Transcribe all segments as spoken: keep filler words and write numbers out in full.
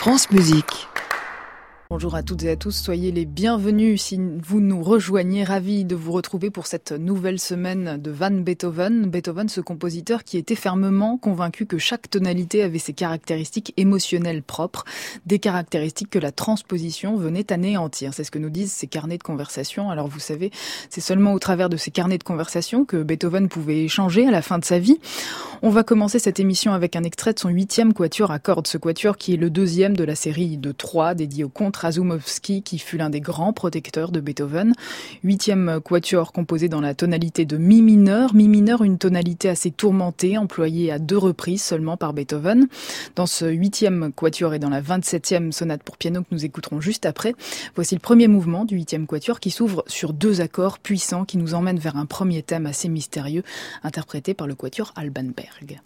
France Musique. Bonjour à toutes et à tous, soyez les bienvenus si vous nous rejoignez, ravis de vous retrouver pour cette nouvelle semaine de Van Beethoven. Beethoven, ce compositeur qui était fermement convaincu que chaque tonalité avait ses caractéristiques émotionnelles propres, des caractéristiques que la transposition venait anéantir. C'est ce que nous disent ces carnets de conversation. Alors vous savez, c'est seulement au travers de ces carnets de conversation que Beethoven pouvait échanger à la fin de sa vie. On va commencer cette émission avec un extrait de son huitième quatuor à cordes, ce quatuor qui est le deuxième de la série de trois dédié au comte Razumovsky, qui fut l'un des grands protecteurs de Beethoven. Huitième quatuor composé dans la tonalité de mi mineur. Mi mineur, une tonalité assez tourmentée, employée à deux reprises seulement par Beethoven. Dans ce huitième quatuor et dans la vingt-septième sonate pour piano que nous écouterons juste après, voici le premier mouvement du huitième quatuor qui s'ouvre sur deux accords puissants qui nous emmènent vers un premier thème assez mystérieux, interprété par le quatuor Alban Berg.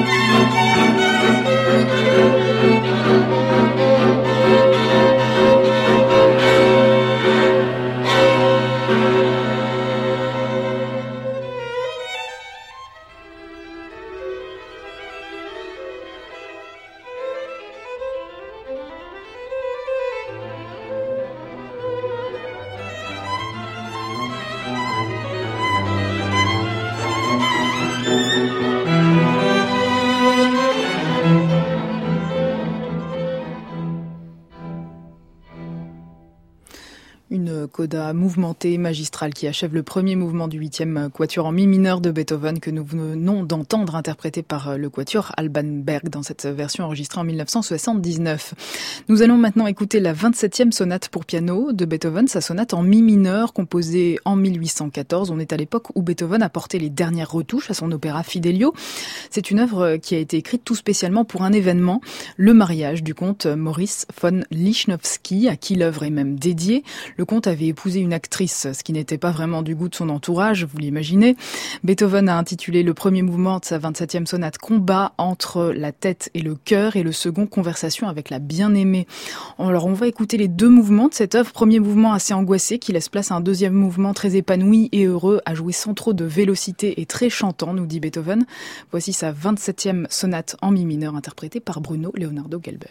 Une coda mouvementée, magistrale, qui achève le premier mouvement du huitième quatuor en mi mineur de Beethoven que nous venons d'entendre, interprété par le quatuor Alban Berg dans cette version enregistrée en mille neuf cent soixante-dix-neuf. Nous allons maintenant écouter la vingt-septième sonate pour piano de Beethoven, sa sonate en mi mineur, composée en mille huit cent quatorze. On est à l'époque où Beethoven apportait les dernières retouches à son opéra Fidelio. C'est une œuvre qui a été écrite tout spécialement pour un événement, le mariage du comte Maurice von Lichnowsky, à qui l'œuvre est même dédiée. Le comte avait épousé une actrice, ce qui n'était pas vraiment du goût de son entourage, vous l'imaginez. Beethoven a intitulé le premier mouvement de sa vingt-septième sonate Combat entre la tête et le cœur, et le second Conversation avec la bien-aimée. Alors on va écouter les deux mouvements de cette œuvre. Premier mouvement assez angoissé qui laisse place à un deuxième mouvement très épanoui et heureux, à jouer sans trop de vélocité et très chantant, nous dit Beethoven. Voici sa vingt-septième sonate en mi mineur interprétée par Bruno Leonardo Gelber.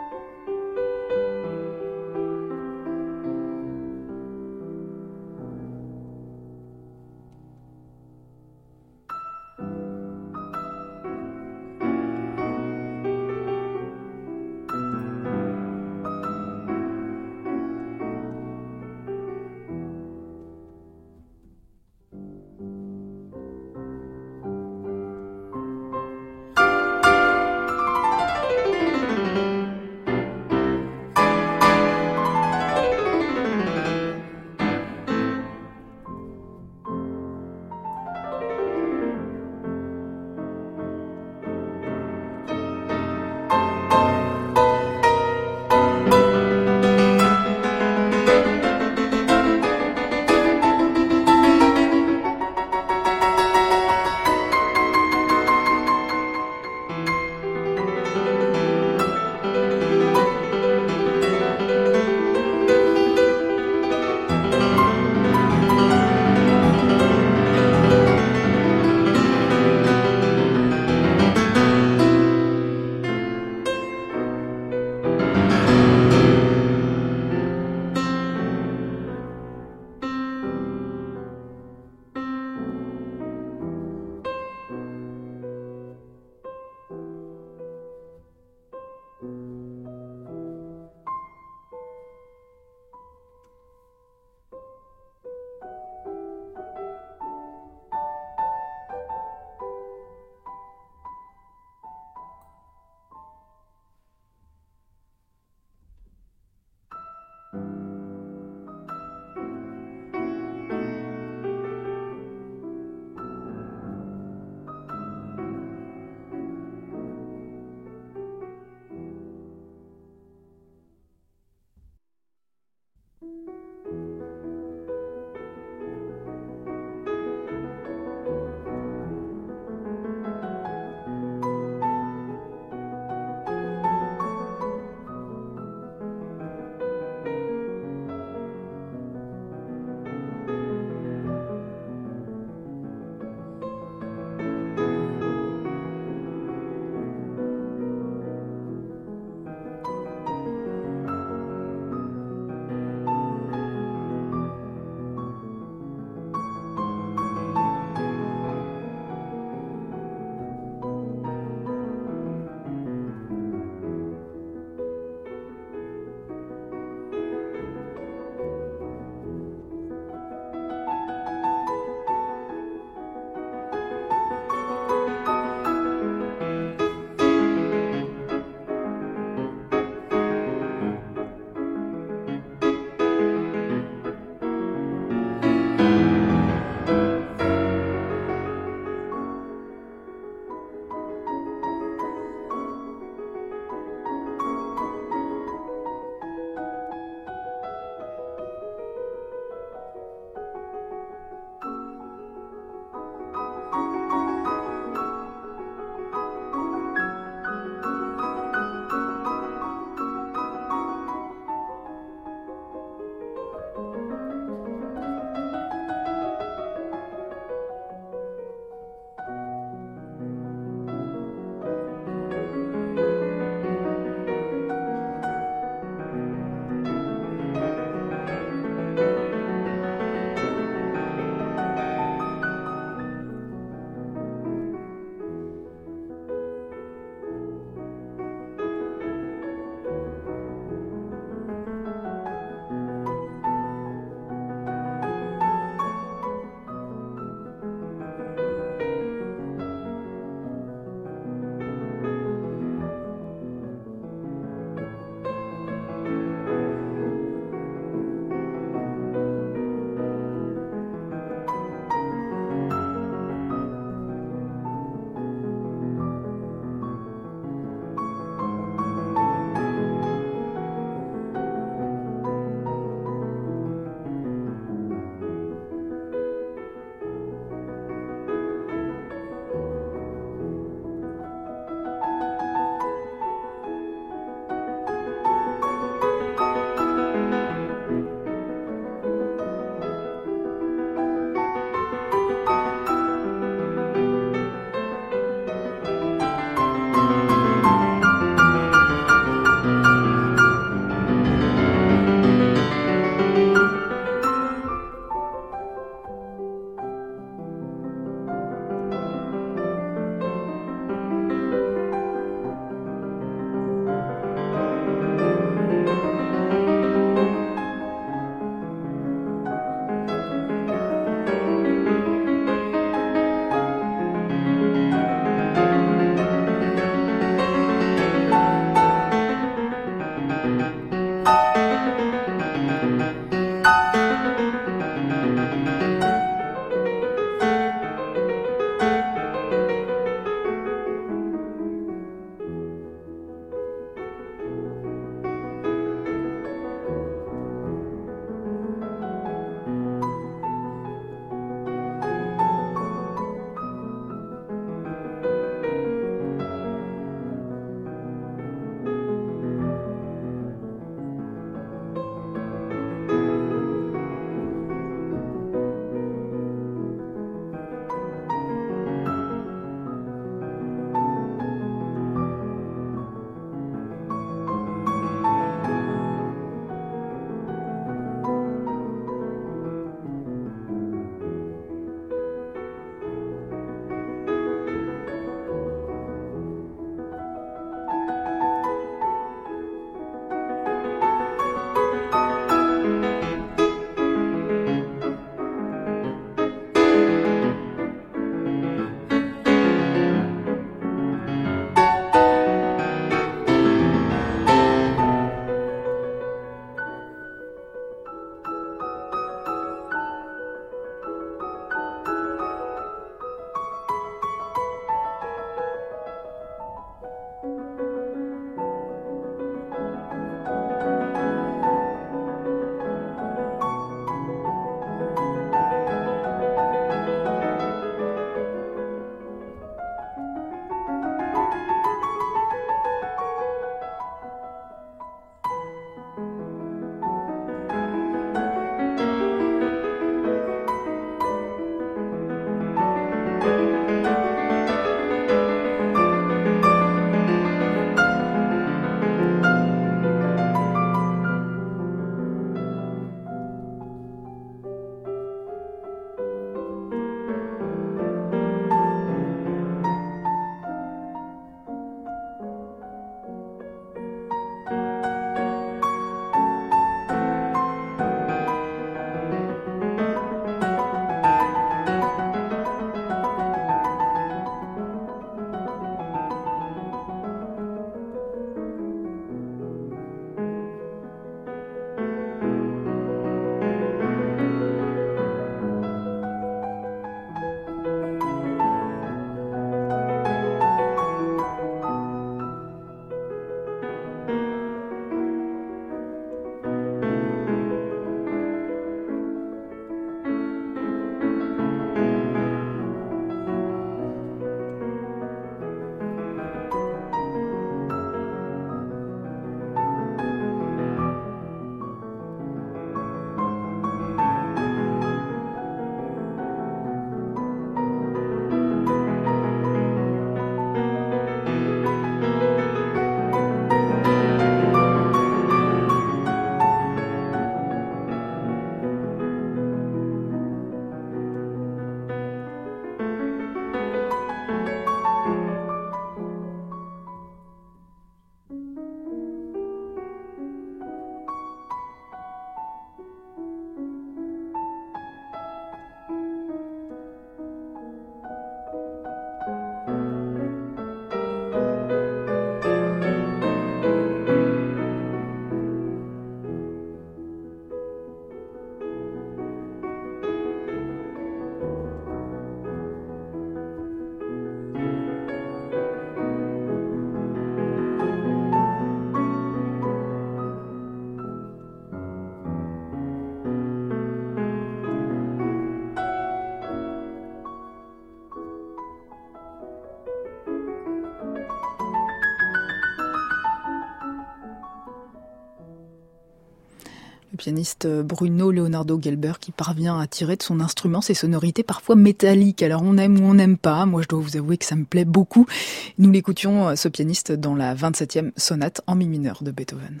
Le pianiste Bruno Leonardo Gelber qui parvient à tirer de son instrument ces sonorités parfois métalliques. Alors on aime ou on n'aime pas, moi je dois vous avouer que ça me plaît beaucoup. Nous l'écoutions, ce pianiste, dans la vingt-septième sonate en mi mineur de Beethoven.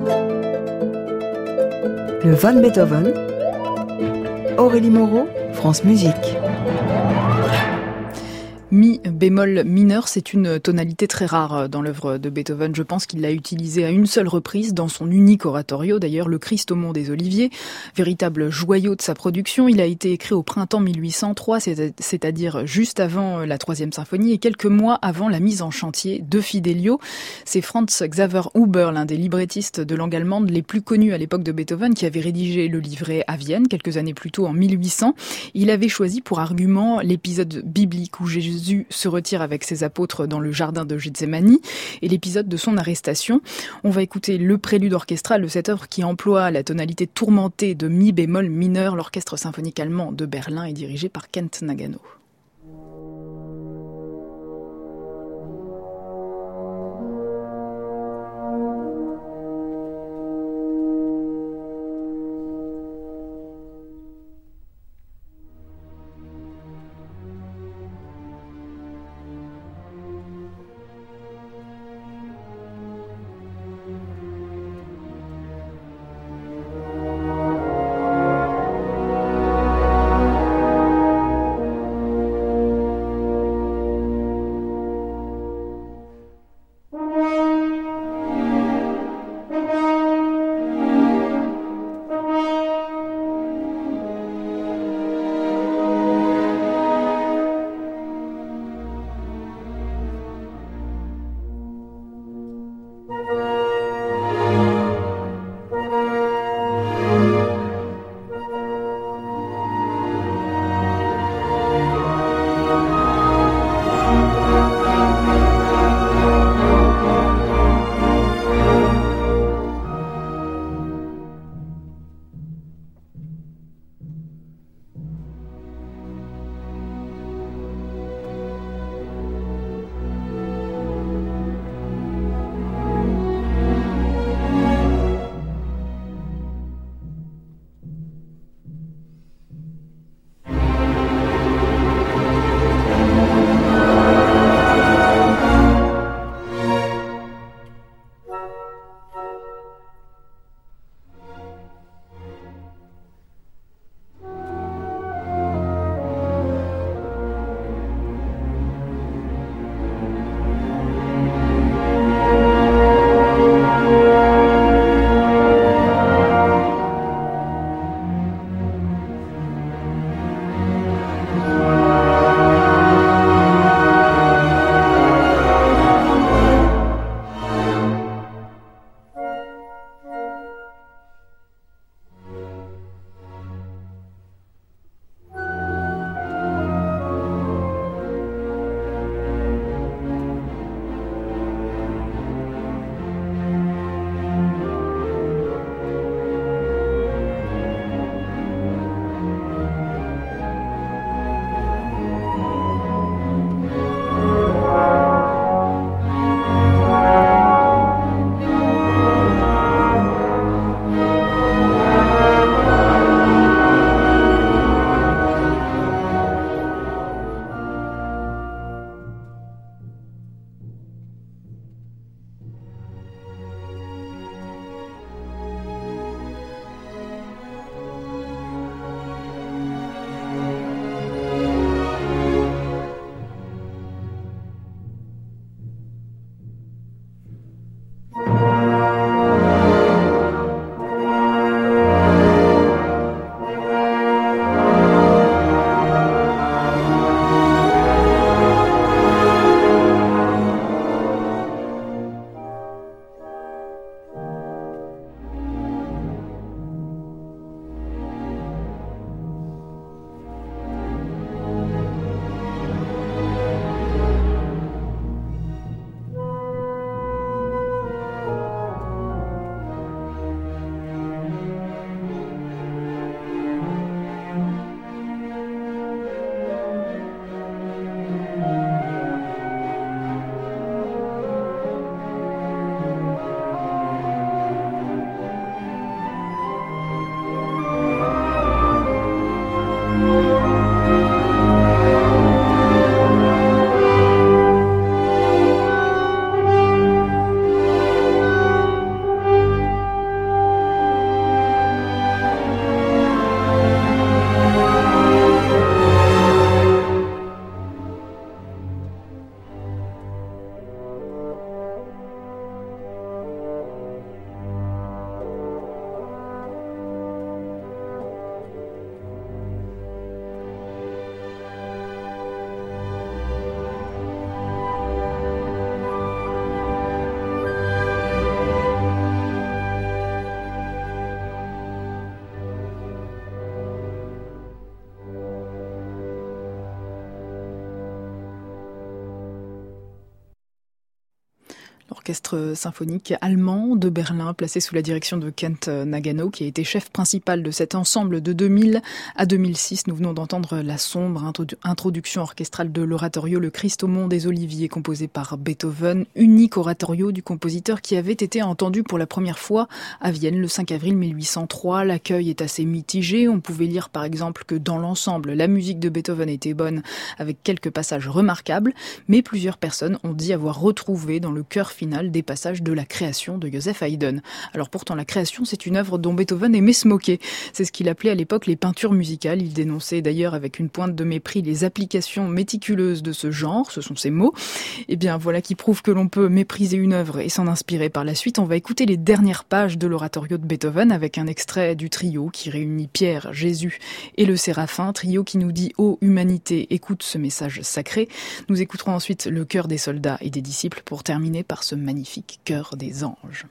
Le Van Beethoven, Aurélie Moreau, France Musique. Mi bémol mineur, c'est une tonalité très rare dans l'œuvre de Beethoven. Je pense qu'il l'a utilisé à une seule reprise dans son unique oratorio, d'ailleurs le Christ au mont des Oliviers, véritable joyau de sa production. Il a été écrit au printemps mille huit cent trois, c'est-à-dire juste avant la troisième symphonie et quelques mois avant la mise en chantier de Fidelio. C'est Franz Xaver Huber, l'un des librettistes de langue allemande les plus connus à l'époque de Beethoven, qui avait rédigé le livret à Vienne quelques années plus tôt en mille huit cents. Il avait choisi pour argument l'épisode biblique où Jésus Jésus se retire avec ses apôtres dans le jardin de Gethsémani et l'épisode de son arrestation. On va écouter le prélude orchestral de cette œuvre qui emploie la tonalité tourmentée de mi bémol mineur. L'orchestre symphonique allemand de Berlin est dirigé par Kent Nagano. l'orchestre symphonique allemand de Berlin, placé sous la direction de Kent Nagano, qui a été chef principal de cet ensemble de deux mille à deux mille six. Nous venons d'entendre la sombre introduction orchestrale de l'oratorio Le Christ au mont des Oliviers, composé par Beethoven, unique oratorio du compositeur qui avait été entendu pour la première fois à Vienne le cinq avril mille huit cent trois. L'accueil est assez mitigé. On pouvait lire par exemple que dans l'ensemble, la musique de Beethoven était bonne, avec quelques passages remarquables, mais plusieurs personnes ont dit avoir retrouvé dans le chœur final des passages de la création de Joseph Haydn. Alors pourtant, la création, c'est une œuvre dont Beethoven aimait se moquer. C'est ce qu'il appelait à l'époque les peintures musicales. Il dénonçait d'ailleurs avec une pointe de mépris les applications méticuleuses de ce genre, ce sont ses mots. Eh bien, voilà qui prouve que l'on peut mépriser une œuvre et s'en inspirer par la suite. On va écouter les dernières pages de l'oratorio de Beethoven avec un extrait du trio qui réunit Pierre, Jésus et le Séraphin, trio qui nous dit « Ô humanité, écoute ce message sacré ». Nous écouterons ensuite le chœur des soldats et des disciples pour terminer par ce magnifique chœur des anges.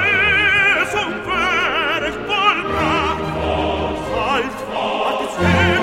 Hey!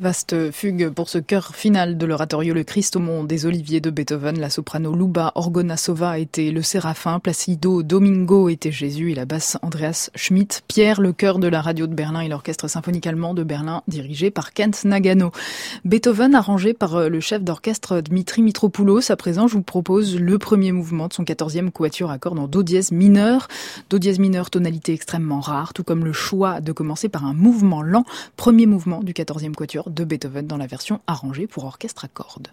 Vaste fugue pour ce chœur final de l'oratorio Le Christ au monde des Oliviers de Beethoven. La soprano Luba Orgonasova était le Séraphin, Placido Domingo était Jésus et la basse Andreas Schmidt. Pierre, le chœur de la radio de Berlin et l'orchestre symphonique allemand de Berlin dirigé par Kent Nagano. Beethoven arrangé par le chef d'orchestre Dmitri Mitropoulos. À présent, je vous propose le premier mouvement de son quatorzième quatuor à cordes en do dièse mineur. Do dièse mineur, tonalité extrêmement rare, tout comme le choix de commencer par un mouvement lent. Premier mouvement du quatorzième quatuor de Beethoven dans la version arrangée pour orchestre à cordes.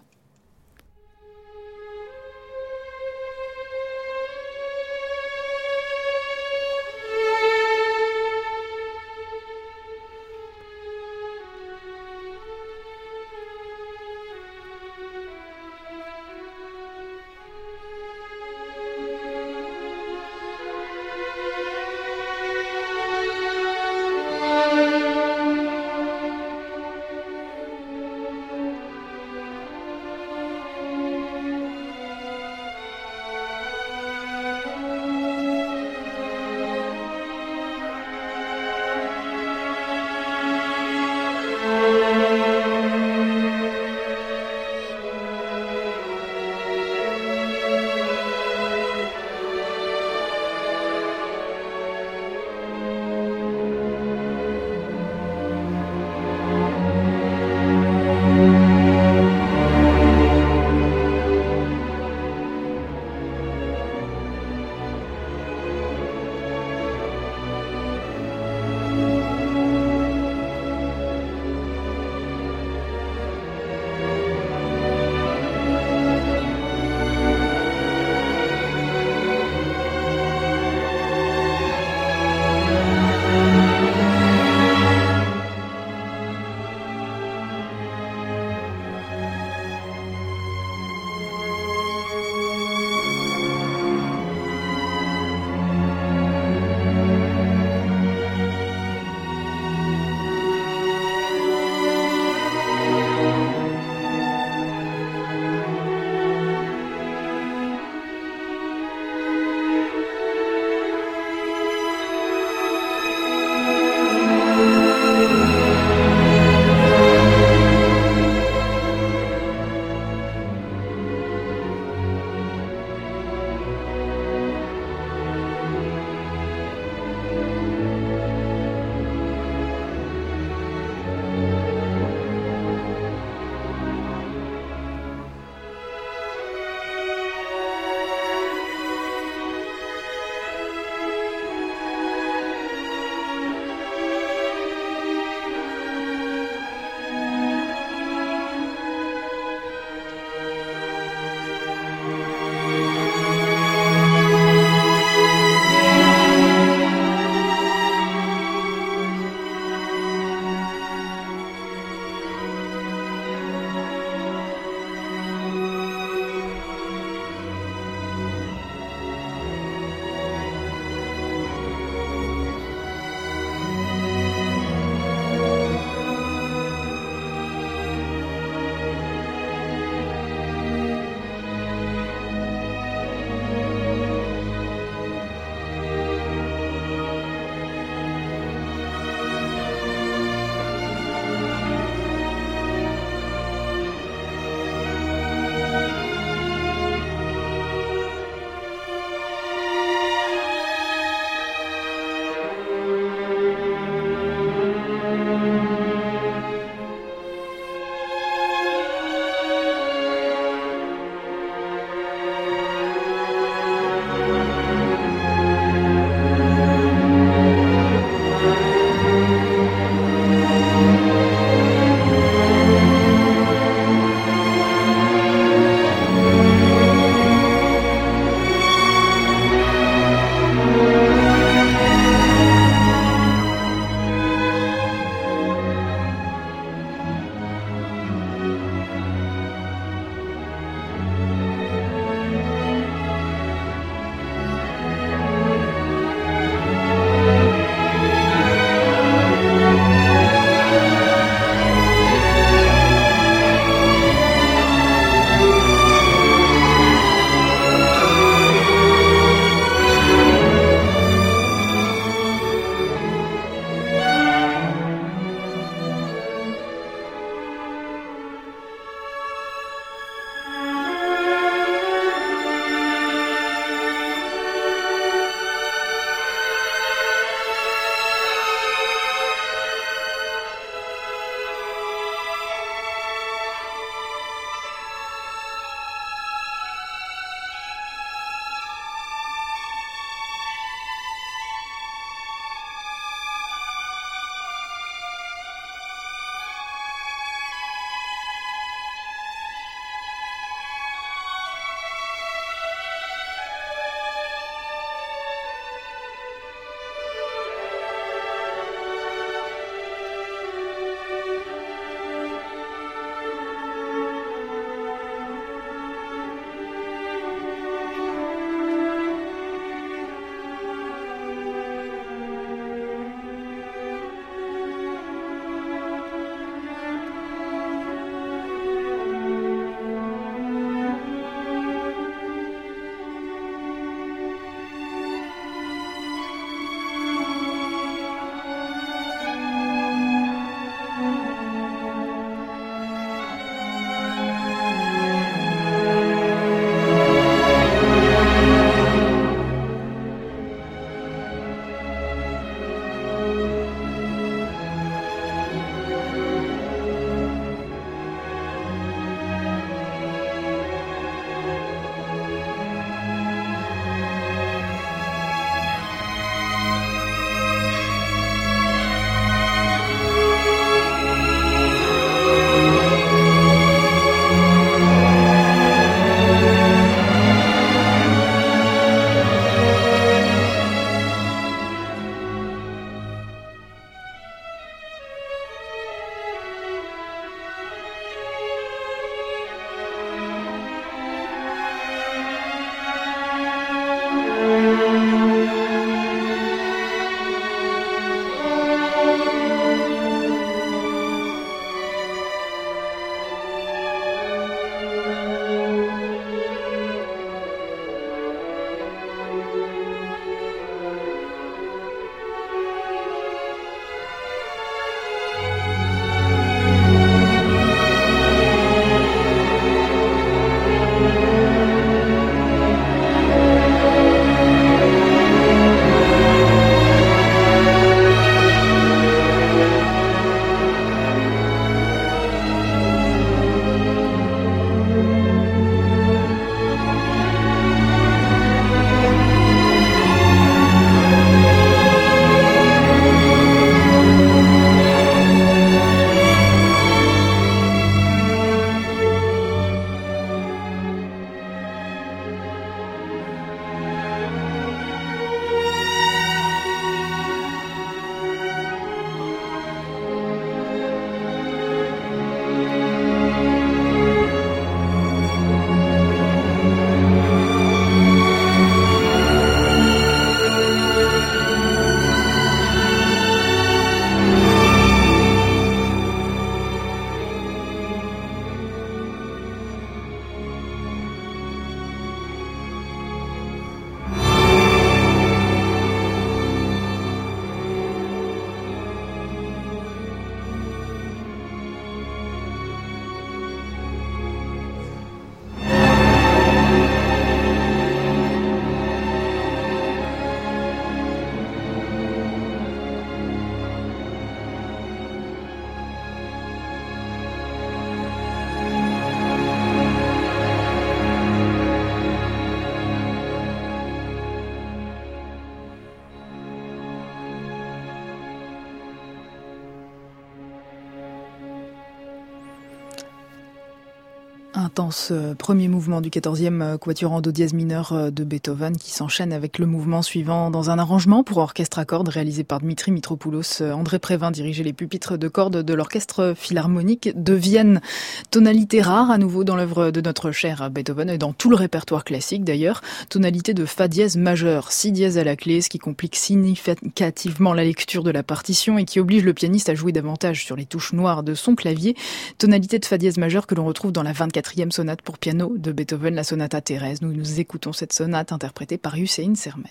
Intense euh, premier mouvement du quatorzième quatuor en do dièse mineur euh, de Beethoven qui s'enchaîne avec le mouvement suivant dans un arrangement pour orchestre à cordes réalisé par Dmitri Mitropoulos. Euh, André Prévin dirigeait les pupitres de cordes de l'orchestre philharmonique de Vienne. Tonalité rare à nouveau dans l'œuvre de notre cher Beethoven et dans tout le répertoire classique d'ailleurs. Tonalité de fa dièse majeur, si dièse à la clé, ce qui complique significativement la lecture de la partition et qui oblige le pianiste à jouer davantage sur les touches noires de son clavier. Tonalité de fa dièse majeur que l'on retrouve dans la vingt-quatrième sonate pour piano de Beethoven, la sonate à Thérèse. Nous nous écoutons cette sonate interprétée par Hüseyin Sermet.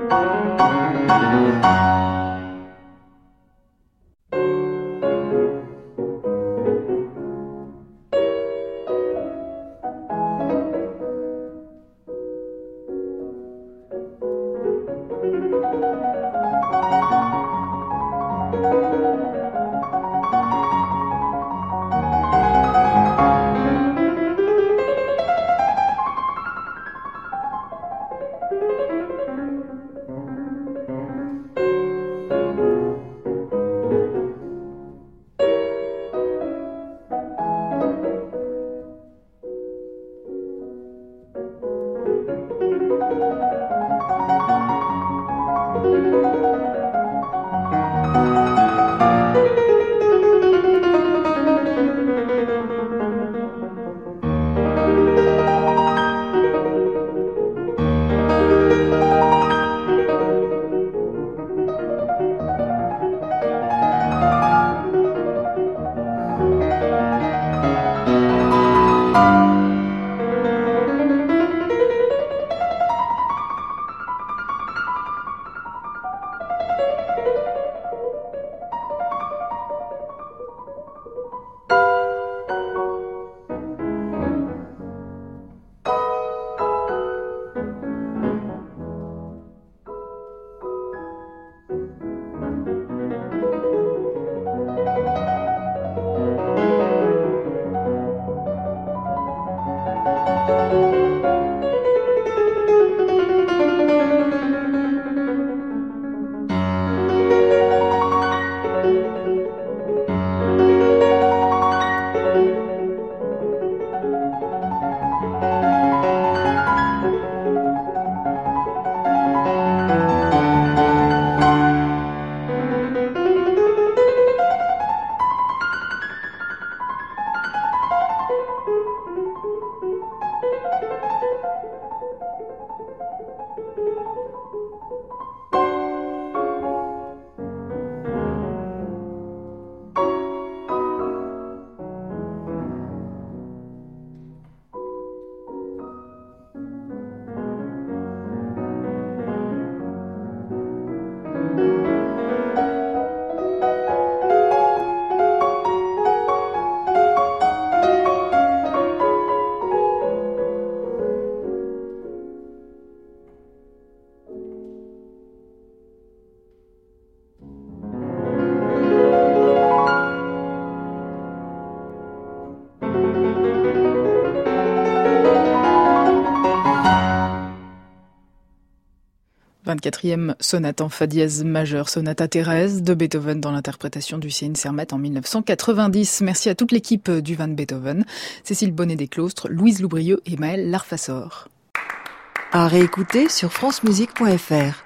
vingt-quatrième sonate en fa dièse majeur, sonata Thérèse de Beethoven dans l'interprétation du Céline Sermet en mille neuf cent quatre-vingt-dix. Merci à toute l'équipe du Van Beethoven, Cécile Bonnet-Desclostres, Louise Loubrieux et Maëlle Larfassor. À réécouter sur francemusique point f r.